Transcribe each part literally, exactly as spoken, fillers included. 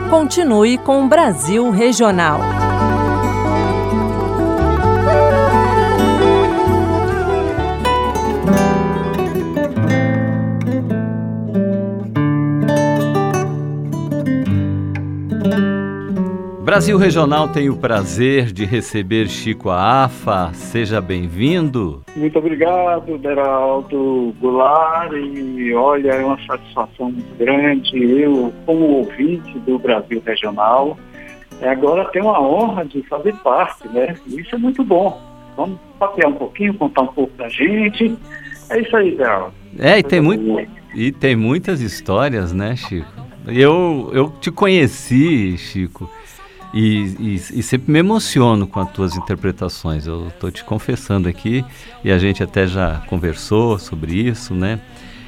Continue com o Brasil Regional. Brasil Regional tem o prazer de receber Chico Afa. Seja bem-vindo. Muito obrigado, Beraldo Goulart. E olha, é uma satisfação muito grande. Eu, como ouvinte do Brasil Regional, agora tenho a honra de fazer parte, né? Isso é muito bom. Vamos papear um pouquinho, contar um pouco da gente. É isso aí, Beraldo. É, e tem, muito, e tem muitas histórias, né, Chico? Eu, eu te conheci, Chico, E, e, e sempre me emociono com as tuas interpretações. Eu estou te confessando aqui, e a gente até já conversou sobre isso, né?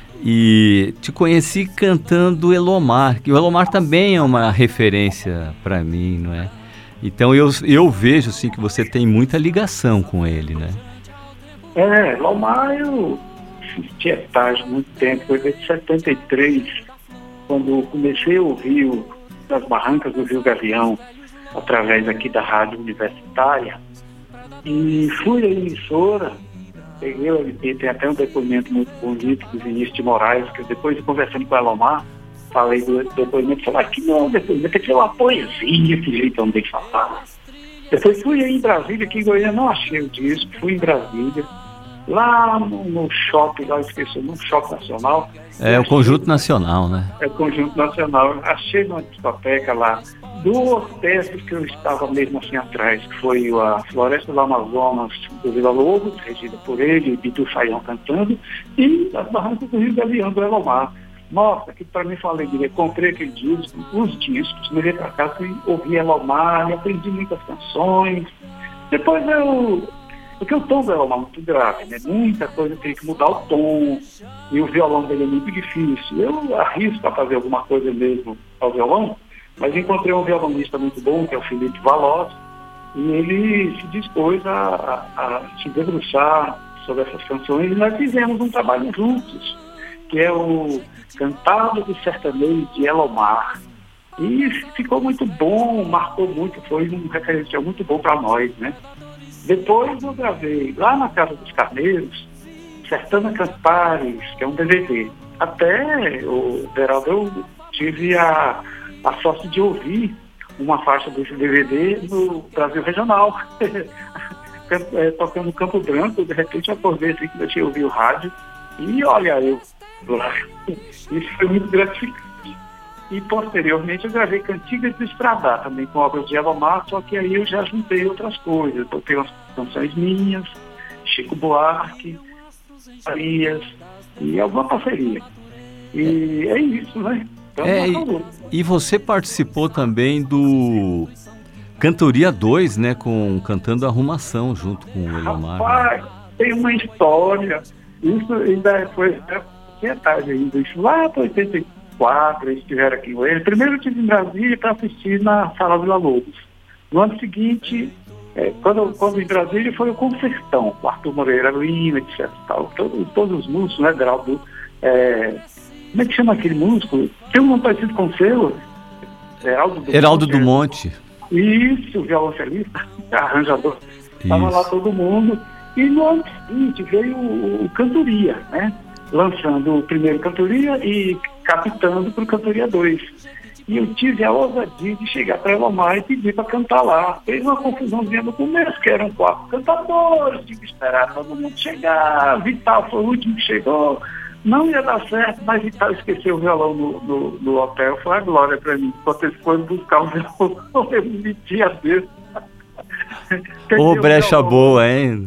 E te conheci cantando Elomar, que o Elomar também é uma referência para mim, não é? Então eu, eu vejo assim, que você tem muita ligação com ele, né? É, Elomar eu assisti estágio muito tempo, foi desde setenta e três, quando comecei a ouvir o, das barrancas do Rio Gavião, através aqui da rádio universitária, e fui à emissora, peguei o L P, tem até um depoimento muito bonito do Vinícius de Moraes, que depois de conversando com o Elomar, falei do depoimento, falei, aqui não é um depoimento, aqui é uma poesia, que jeito de falar. Depois fui aí em Brasília, aqui em Goiânia, não achei o disco, fui em Brasília, lá no, no shopping, lá esqueci, no shopping nacional. É o Conjunto Nacional, né? É o Conjunto Nacional. Achei numa discoteca lá duas peças que eu estava mesmo assim atrás, que foi a Floresta do Amazonas do Vila Lobos, regida por ele, Bidu Saião cantando, e as Barrancas do Rio Gavião do Elomar. Nossa, que para mim foi uma alegria. Comprei aquele disco, os discos, me veio para casa e ouvi Elomar, e aprendi muitas canções. Depois eu... Porque o tom do Elomar é muito grave, né? Muita coisa tem que mudar o tom, e o violão dele é muito difícil. Eu arrisco a fazer alguma coisa mesmo ao violão, mas encontrei um violonista muito bom, que é o Felipe Valoz, e ele se dispôs a, a, a se debruçar sobre essas canções, e nós fizemos um trabalho juntos, que é o Cantado do Sertanejo de Elomar. E ficou muito bom, marcou muito, foi um referencial muito bom para nós, né? Depois eu gravei lá na Casa dos Carneiros, Sertana Cantares, que é um D V D. Até, o Beraldo, eu tive a, a sorte de ouvir uma faixa desse D V D no Brasil Regional, é, tocando Campo Branco. De repente eu acordei assim que eu tinha ouvido o rádio, e olha, eu isso foi muito gratificante. E posteriormente eu gravei Cantigas do Estradar, também com obras de Elomar, só que aí eu já juntei outras coisas. Eu tenho umas canções minhas, Chico Buarque, Arias, e alguma parceria. E é isso, né? Então, é, e, e você participou também do Cantoria dois, né? Com, cantando Arrumação junto com o Elomar. Rapaz, né? Tem uma história. Isso ainda foi é tarde ainda. Isso lá para oitenta e quatro, eles estiveram aqui com ele. Primeiro eu estive em Brasília para assistir na Sala Vila Lobos. No ano seguinte, é, quando, quando em Brasília foi o Concertão, o Arthur Moreira Lima, etcétera. Tal. Todos, todos os músicos, né, Geraldo? É, como é que chama aquele músico? Tem um nome parecido com o seu? Heraldo do Heraldo Monte. do Monte. Isso, o violoncelista, arranjador. Estava lá todo mundo. E no ano seguinte veio o, o Cantoria, né? Lançando o primeiro Cantoria e captando para o Cantoria dois. E eu tive a ousadia de chegar para Elomar e pedir para cantar lá. Fez uma confusãozinha no começo, que eram quatro cantadores, tinha que esperar todo mundo chegar. Vital foi o último que chegou. Não ia dar certo, mas Vital esqueceu o violão no, no, no hotel. Foi a glória para mim. Quando eles foram buscar o violão, eu meti a vez. Ô, brecha boa, hein?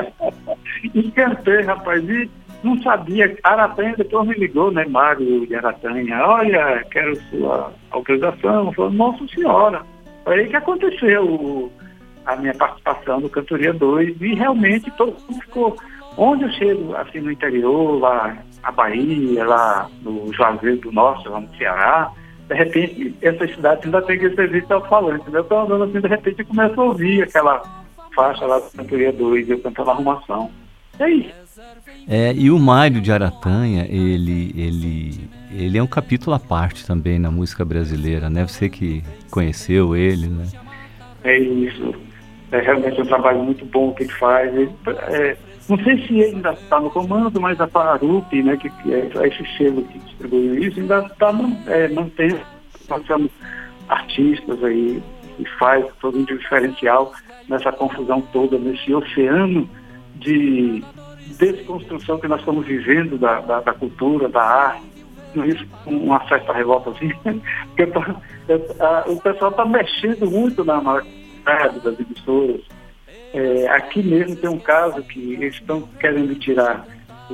E cantei, rapaz, e não sabia. Aratanha depois me ligou, né, Mário de Aratanha, olha, quero sua autorização. Falei, nossa senhora. Foi aí que aconteceu a minha participação no Cantoria dois, e realmente todo mundo ficou. Onde eu chego, assim, no interior, lá na Bahia, lá no Juazeiro do Norte, lá no Ceará, de repente, essas cidades ainda tem que serviço ao falante, né? Eu estou andando assim, de repente eu começo a ouvir aquela faixa lá do Cantoria dois, eu cantando Arrumação. É isso. É, e o Mário de Aratanha, ele, ele, ele é um capítulo à parte também na música brasileira, né? Você que conheceu ele, né? É isso. É realmente um trabalho muito bom que ele faz. Ele, é, não sei se ele ainda está no comando, mas a Parup, né, que, que é esse selo que distribuiu isso, ainda está é, mantendo, passando artistas aí, e faz todo um diferencial nessa confusão toda, nesse oceano de desconstrução que nós estamos vivendo da, da, da cultura, da arte, isso com uma certa revoltazinha, porque eu tô, eu, a, o pessoal está mexendo muito na marca das emissoras. É, aqui mesmo tem um caso que eles estão querendo tirar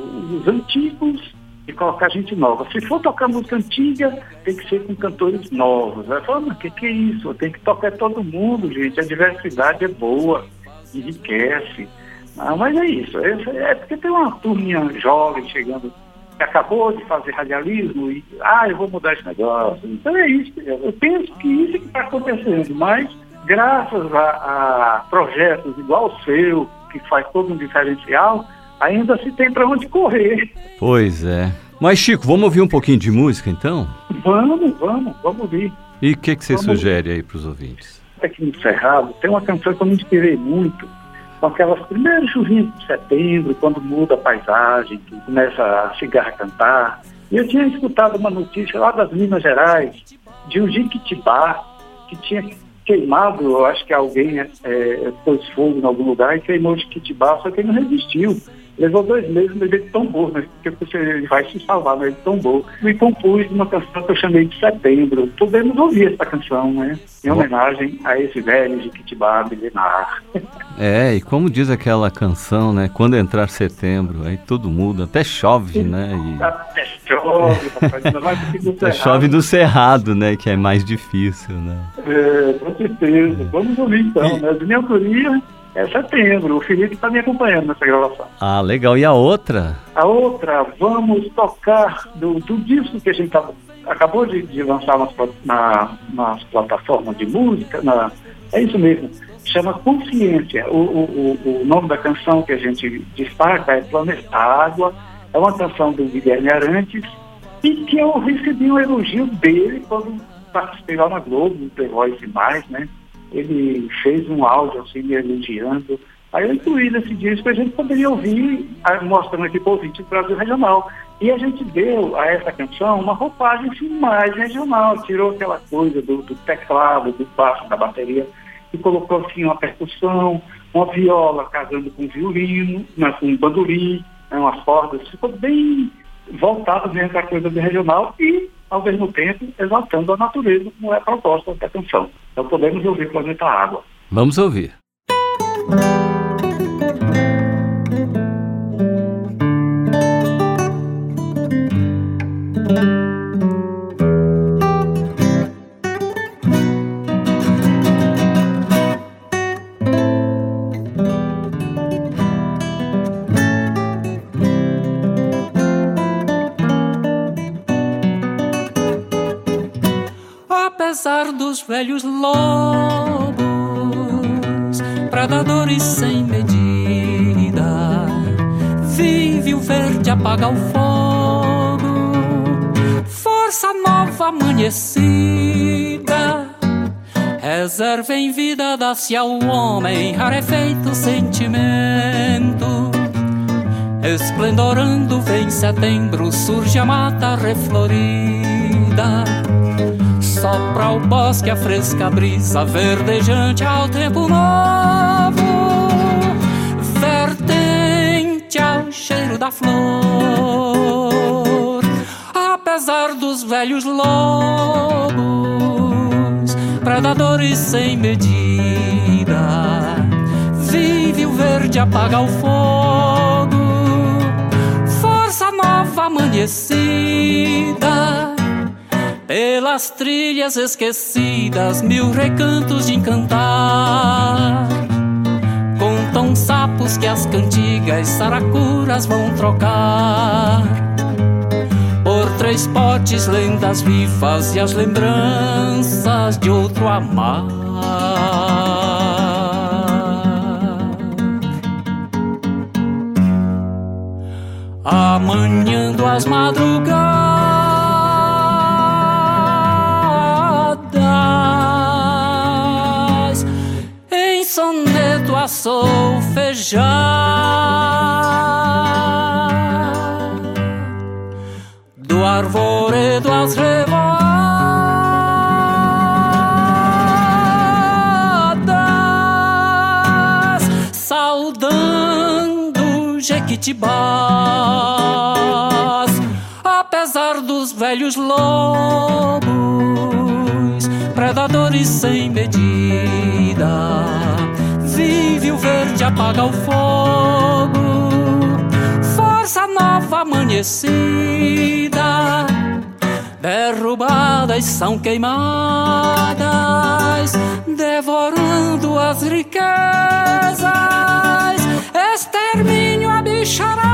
os antigos e colocar gente nova. Se for tocar música antiga, tem que ser com cantores novos. Vai falar, mas o que, que é isso? Tem que tocar todo mundo, gente. A diversidade é boa, enriquece. Ah, mas é isso. É, é porque tem uma turminha jovem chegando, que acabou de fazer radialismo e, ah, eu vou mudar esse negócio. Então é isso. Eu penso que isso é que está acontecendo. Mas, graças a, a projetos igual o seu, que faz todo um diferencial, ainda se tem para onde correr. Pois é. Mas, Chico, vamos ouvir um pouquinho de música, então? Vamos, vamos, vamos ouvir. E o que, que você vamos sugere aí para os ouvintes? Aqui no Cerrado tem uma canção que eu me inspirei muito, com aquelas primeiras chuvinhas de setembro, quando muda a paisagem, que começa a cigarra cantar. E eu tinha escutado uma notícia lá das Minas Gerais, de um Jiquitibá, que tinha queimado, eu acho que alguém é, pôs fogo em algum lugar e queimou o Jiquitibá, só que ele não resistiu. Levou dois meses, mas ele tombou, né? Porque você vai se salvar, mas ele tombou. E compus uma canção que eu chamei de Setembro. Podemos ouvir essa canção, né? Em homenagem a esse velho Jiquitibá milenar. É, e como diz aquela canção, né? Quando entrar setembro, aí tudo muda, até chove, né? E... Até chove, rapaz, ainda mais do que do até Cerrado. chove do Cerrado, né? Que é mais difícil, né? É, com certeza. Vamos ouvir então, né? De minha autoria é Setembro. O Felipe está me acompanhando nessa gravação. Ah, legal. E a outra? A outra, vamos tocar do, do disco que a gente tá, acabou de, de lançar nas, na, nas plataformas de música. Na, é isso mesmo. Chama Consciência. O, o, o, o nome da canção que a gente destaca é Planeta Água. É uma canção do Guilherme Arantes e que eu recebi um elogio dele quando participei lá na Globo, no The Voice mais, né? Ele fez um áudio assim me elogiando. Aí eu incluí nesse disco, a gente poderia ouvir, mostrando aqui para o ouvinte do Brasil Regional. E a gente deu a essa canção uma roupagem assim, mais regional, tirou aquela coisa do, do teclado, do baixo, da bateria, e colocou assim uma percussão, uma viola casando com violino, né, com bandolim, né, umas cordas, ficou bem voltado mesmo para a coisa do regional e, ao mesmo tempo, exaltando a natureza, como é a proposta da canção. Então podemos ouvir Planeta Água. Vamos ouvir. Apesar dos velhos lobos, predadores sem medida, vive o verde apaga o fogo, força nova amanhecida, reserva em vida dá-se ao homem rarefeito sentimento, esplendorando vem setembro, surge a mata reflorida, sopra o bosque a fresca brisa verdejante ao tempo novo, vertente ao cheiro da flor. Apesar dos velhos lobos, predadores sem medida, vive o verde apaga o fogo, força nova amanhecida, pelas trilhas esquecidas, mil recantos de encantar. Contam sapos que as cantigas saracuras vão trocar por três potes, lendas vivas e as lembranças de outro amar. amanhando as madrugadas, em soneto a solfejar, do arvoredo às revoadas, saudando Jequitibás, apesar dos velhos lobos, predadores sem medida, vive o verde, apaga o fogo, força nova amanhecida, derrubadas são queimadas, devorando as riquezas, extermínio a bicharada,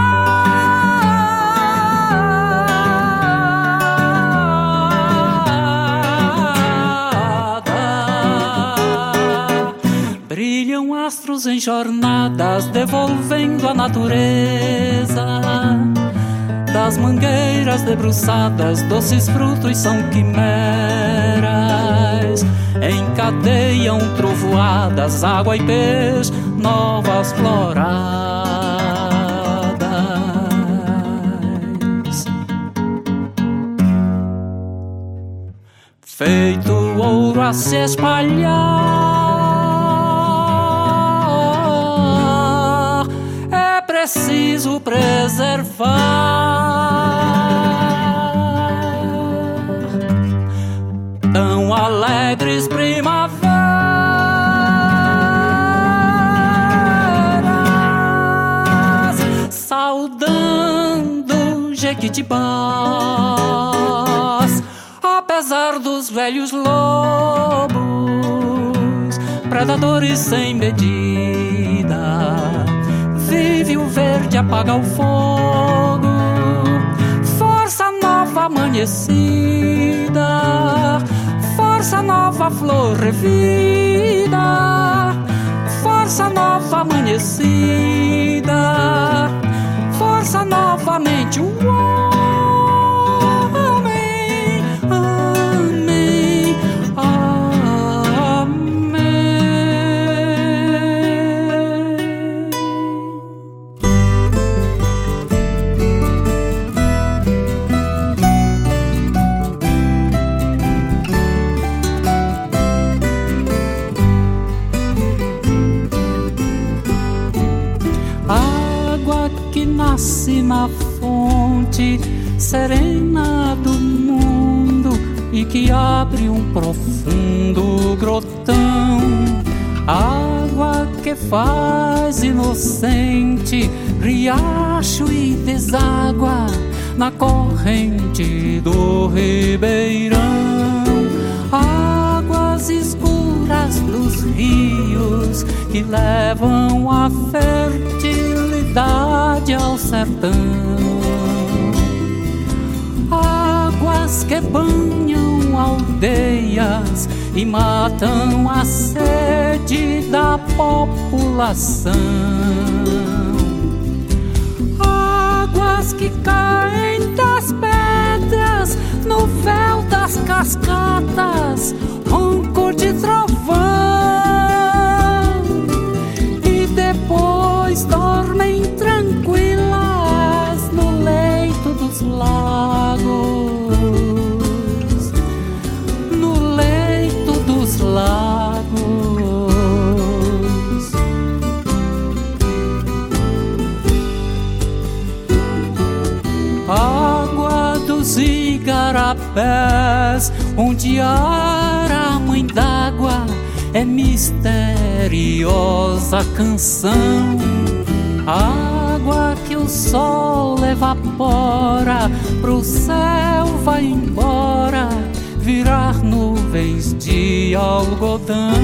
brilham astros em jornadas, devolvendo a natureza. Das mangueiras debruçadas, doces frutos são quimeras, encadeiam trovoadas, água e peixe, novas floradas. Feito ouro a se espalhar, é preciso preservar. Tão alegres primaveras, saudando Jequitibás, apesar dos velhos lobos, predadores sem medida, vive o verde, apaga o fogo, força nova amanhecida, força nova flor revida, força nova amanhecida, força novamente o homem, amém, amém. Água que nasce na fonte serena do mundo e que abre um profundo grotão, água que faz inocente riacho e deságua na corrente do ribeirão, águas escuras dos rios que levam a fertilidade ao sertão, águas que banham aldeias e matam a sede da população, águas que caem das pedras no véu das cascatas, ronco de trovão, e depois dormem tranquilas no leito dos lagos, no leito dos lagos. Água dos igarapés, onde a mãe d'água é misteriosa canção, água que o sol evapora, pro céu vai embora, virar nuvens de algodão,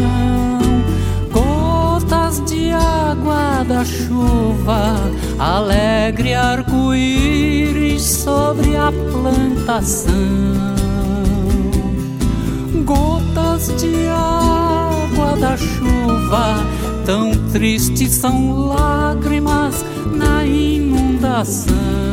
gotas de água da chuva, alegre arco-íris sobre a plantação, gotas de água da chuva, tão tristes são lágrimas na inundação, coração.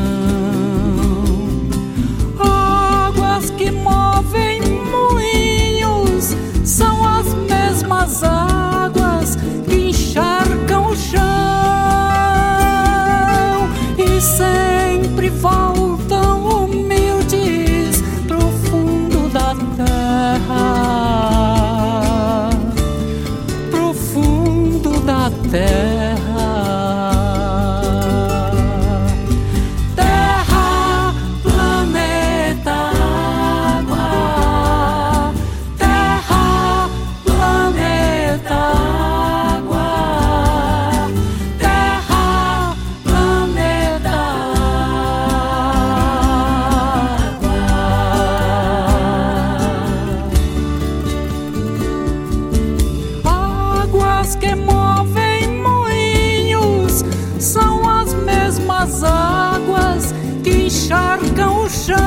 Águas que movem moinhos são as mesmas águas que encharcam o chão e sempre voltam humildes pro fundo da terra, pro fundo da terra. Encharcam o chão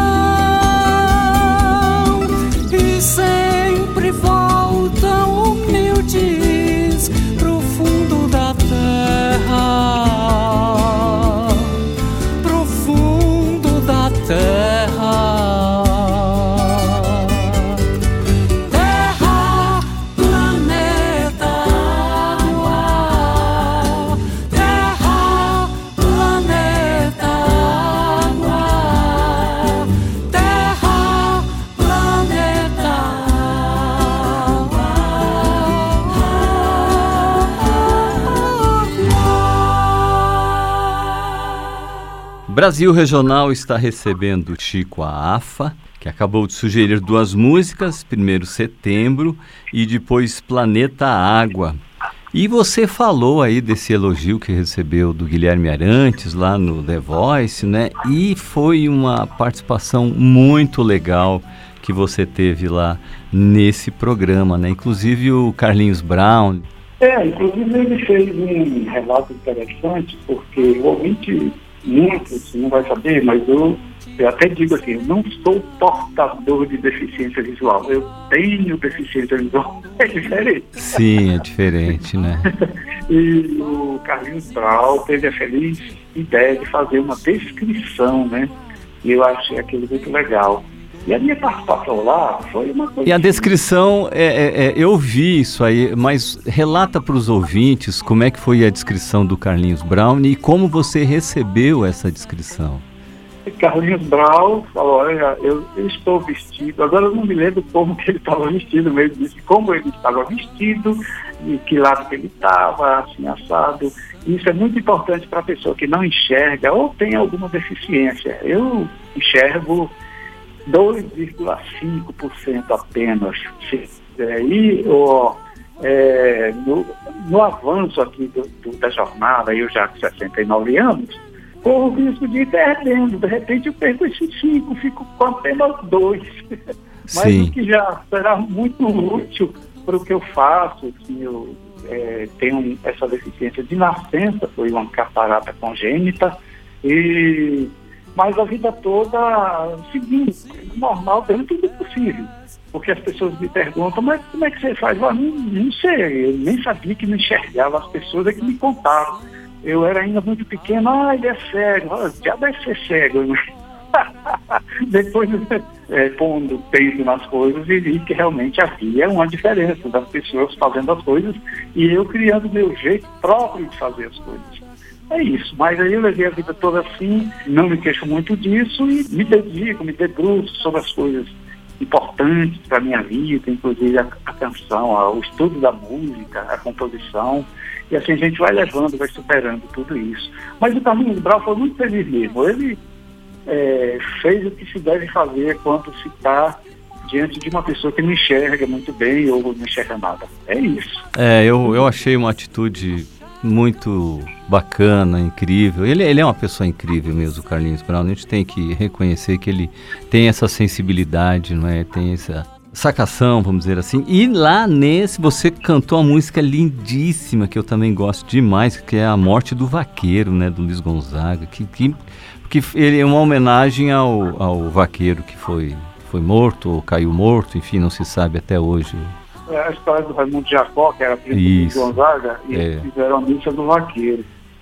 e sempre voltam humildes pro fundo da terra, pro fundo da terra. Terra, planeta, água. Terra, planeta, Brasil Regional está recebendo Chico Afa, que acabou de sugerir duas músicas, primeiro Setembro e depois Planeta Água. E você falou aí desse elogio que recebeu do Guilherme Arantes lá no The Voice, né? E foi uma participação muito legal que você teve lá nesse programa, né? Inclusive o Carlinhos Brown. É, inclusive ele fez um relato interessante, porque o ouvinte... muitos não vai saber, mas eu, eu até digo assim, eu não sou portador de deficiência visual, eu tenho deficiência visual, é diferente. Sim, é diferente, né? E o Carlinhos Brau teve a feliz ideia de fazer uma descrição, né? E eu achei aquilo muito legal. E a minha participação lá foi uma coisa... E a descrição, é, é, é, eu vi isso aí, mas relata para os ouvintes como é que foi a descrição do Carlinhos Brown e como você recebeu essa descrição. Carlinhos Brown falou, olha, eu, eu estou vestido, agora eu não me lembro como que ele estava vestido mesmo, disse como ele estava vestido, e que lado que ele estava, assim, assado. Isso é muito importante para a pessoa que não enxerga ou tem alguma deficiência. Eu enxergo dois vírgula cinco por cento apenas. É, e ó, é, no, no avanço aqui do, do, da jornada, eu já com sessenta e nove anos, corro o risco de ir perdendo. De repente eu perco esses cinco, fico com apenas dois. Mas Sim. o que já será muito útil para o que eu faço, que eu é, tenho essa deficiência de nascença, foi uma catarata congênita, e... mas a vida toda seguindo, normal, dentro do possível. Porque as pessoas me perguntam, mas como é que você faz? Eu não, não sei, eu nem sabia que não enxergava, as pessoas é que me contaram. Eu era ainda muito pequeno, ah, ele é cego, ah, já deve ser cego. Né? Depois, é, pondo peso nas coisas, e vi que realmente havia uma diferença das pessoas fazendo as coisas e eu criando meu jeito próprio de fazer as coisas. É isso, mas aí eu levei a vida toda assim, não me queixo muito disso e me dedico, me debruço sobre as coisas importantes para a minha vida, inclusive a, a canção, a, o estudo da música, a composição, e assim a gente vai levando, vai superando tudo isso. Mas o Carlinhos Brown foi muito feliz mesmo, ele é, fez o que se deve fazer quando se está diante de uma pessoa que não enxerga muito bem ou não enxerga nada. É isso. É, eu, eu achei uma atitude muito bacana, incrível. Ele, ele é uma pessoa incrível mesmo, o Carlinhos Brown. A gente tem que reconhecer que ele tem essa sensibilidade, não é? Tem essa sacação, vamos dizer assim. E lá nesse, você cantou uma música lindíssima, que eu também gosto demais, que é A Morte do Vaqueiro, né? Do Luiz Gonzaga, que, que, que ele é uma homenagem ao, ao vaqueiro que foi, foi morto, ou caiu morto, enfim, não se sabe até hoje. É a história do Raimundo Jacó, que era primo do Gonzaga, e é. eles fizeram a missa do vaqueiro.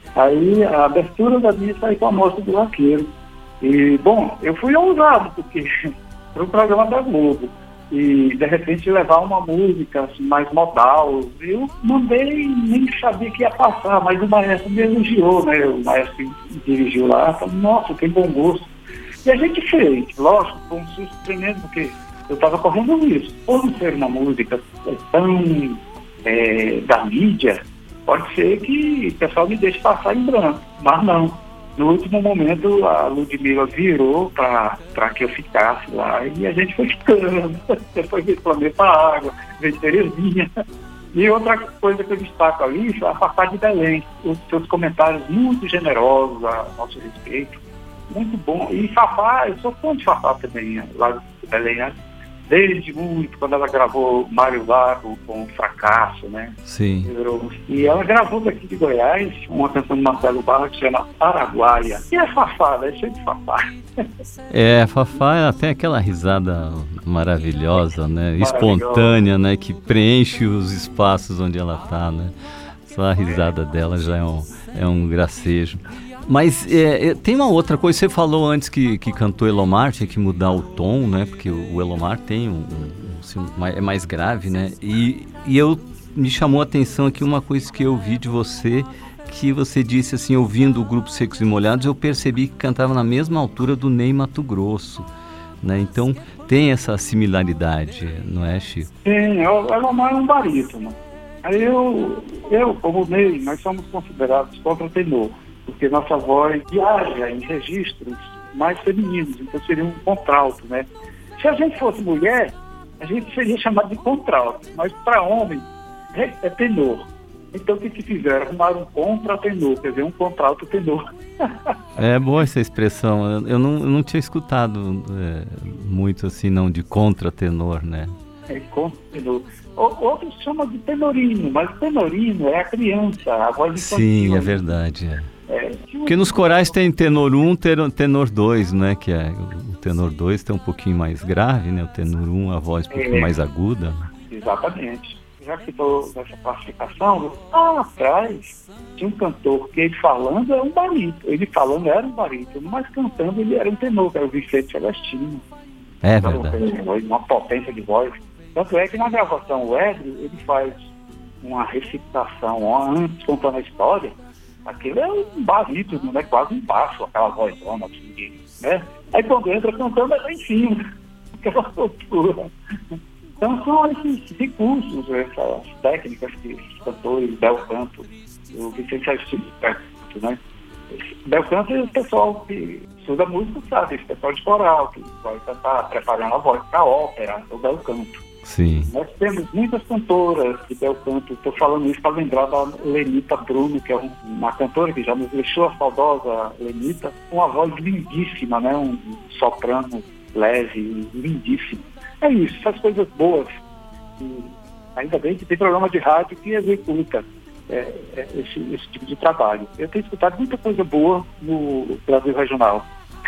Aí a abertura da missa aí com a moça do Vaqueiro. E, bom, eu fui ousado, porque foi um programa da Globo. E, de repente, levar uma música assim, mais modal. Eu mandei, nem sabia que ia passar, mas o maestro me elogiou, né? O maestro que dirigiu lá, falou, nossa, tem bom gosto. E a gente fez, lógico, foi um susto tremendo, porque eu estava correndo isso. Por não ser uma música tão é, da mídia, pode ser que o pessoal me deixe passar em branco, mas não. No último momento, a Ludmilla virou para que eu ficasse lá e a gente foi ficando. Depois veio Planeta Água, veio Terezinha. E outra coisa que eu destaco ali foi a Fafá de Belém. Os seus comentários muito generosos a nosso respeito. Muito bom. E Fafá, eu sou fã de Fafá também, lá de Belém, né? Desde muito, quando ela gravou Mário Lago com Fracasso, né? Sim. E ela gravou daqui de Goiás uma canção de Marcelo Barra que se chama Araguaia. E é Fafá, né? Cheio de Fafá. É, Fafá tem aquela risada maravilhosa, né? Espontânea, né? Que preenche os espaços onde ela tá, né? Só a risada dela já é um, é um gracejo. Mas é, tem uma outra coisa, você falou antes que, que cantou Elomar, tinha que mudar o tom, né? Porque o Elomar tem um, um, assim, é mais grave, né? E, e eu me chamou a atenção aqui uma coisa que eu vi de você, que você disse assim, ouvindo o grupo Secos e Molhados, eu percebi que cantava na mesma altura do Ney Matogrosso, né? Então tem essa similaridade, não é, Chico? Sim, o Elomar é um barítono. Aí eu, eu, como o Ney, nós somos considerados contra-tenor, porque nossa voz viaja em registros mais femininos, então seria um contralto, né? Se a gente fosse mulher, a gente seria chamado de contralto, mas para homem é, é tenor. Então o que que fizeram? Arrumaram um contra-tenor, quer dizer, um contralto tenor. É boa essa expressão, eu não, eu não tinha escutado é, muito assim, não, de contra-tenor, né? É contra-tenor. Outros chamam de tenorino, mas tenorino é a criança, a voz infantil. Sim, é verdade, é. É, porque nos corais tem tenor um, tenor dois, né? Que é, o tenor dois tem um pouquinho mais grave, né? O tenor um, a voz um pouquinho é, mais aguda. Exatamente. Já que estou nessa classificação, lá atrás tinha um cantor que ele falando era um barítono. Ele falando era um barítono, mas cantando ele era um tenor, que era o Vicente Celestino. É verdade. Uma potência de voz. Tanto é que na gravação o Edrio, ele faz uma recitação antes, contando a história. Aquilo é um barítono, né? Quase um baixo, aquela vozona assim, né? Aí quando entra cantando é lá em cima, aquela altura. Então são esses recursos, essas técnicas que os cantores, Bel Canto, o Vicente Celestino, né? Bel Canto é o pessoal que estuda música, sabe? Esse pessoal de coral, que vai cantar, preparando a voz para a ópera, o Bel Canto. Sim. Nós temos muitas cantoras de bel canto. Estou falando isso para lembrar da Lenita Bruno, que é um, uma cantora que já nos deixou, a saudosa Lenita, com uma voz lindíssima, né? Um soprano leve, lindíssimo. É isso, essas coisas boas. E ainda bem que tem programa de rádio que executa é, é, esse, esse tipo de trabalho. Eu tenho escutado muita coisa boa no Brasil Regional.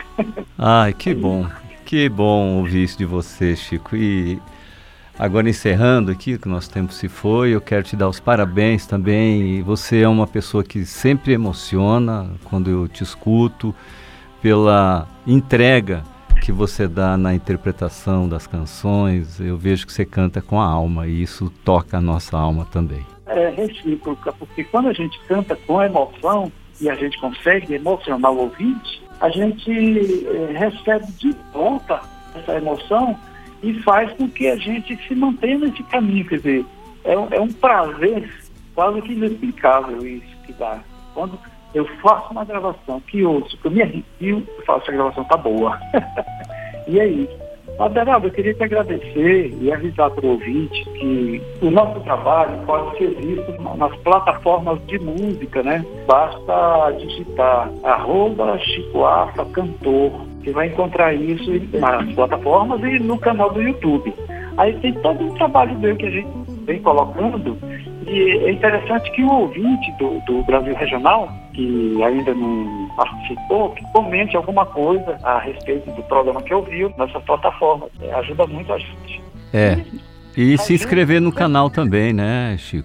Ai, que bom. Que bom ouvir isso de você, Chico. E agora encerrando aqui, que o nosso tempo se foi, eu quero te dar os parabéns também. E você é uma pessoa que sempre emociona quando eu te escuto, pela entrega que você dá na interpretação das canções. Eu vejo que você canta com a alma e isso toca a nossa alma também. É recíproca, porque quando a gente canta com emoção e a gente consegue emocionar o ouvinte, a gente é, recebe de volta essa emoção e faz com que a gente se mantenha nesse caminho. Quer dizer, é, é um prazer quase que inexplicável isso que dá. Quando eu faço uma gravação que ouço, que eu me arrepio, eu falo, essa gravação tá boa. E é isso. Aderaldo, eu queria te agradecer e avisar para o ouvinte que o nosso trabalho pode ser visto nas plataformas de música, né? Basta digitar arroba Chicoafa Cantor, que vai encontrar isso nas plataformas e no canal do YouTube. Aí tem todo um trabalho meu que a gente vem colocando, e é interessante que o ouvinte do, do Brasil Regional, que ainda não participou, que comente alguma coisa a respeito do programa que ouviu nessa plataforma. É, ajuda muito a gente. É, e se inscrever no canal também, né, Chico?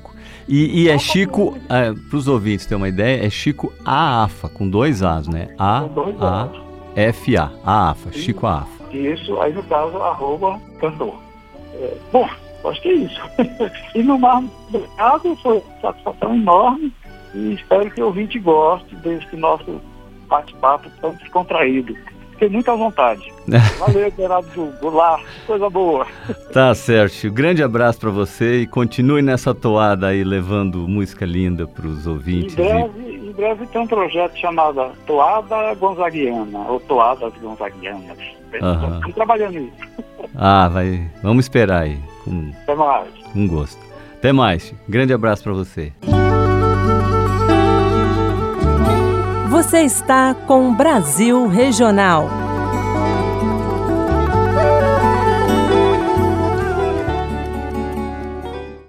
E, e é Chico, é, para os ouvintes terem uma ideia, é Chico Aafa, com dois As, né? A A F A, Aafa, Chico Aafa. Isso, aí no caso, arroba cantor. É, bom, acho que é isso. E no mais do caso, foi uma satisfação enorme e espero que o ouvinte goste desse nosso bate-papo tão descontraído. Fiquei muito à vontade. Valeu, Geraldo Goulart, coisa boa. Tá certo, grande abraço para você e continue nessa toada aí, levando música linda para os ouvintes. Em breve, e... em breve tem um projeto chamado Toada Gonzaguiana, ou Toadas Gonzaguianas. Uhum. Estou trabalhando nisso. Ah, vai, vamos esperar aí, com, Até mais. com gosto. Até mais, grande abraço para você. Você está com Brasil Regional.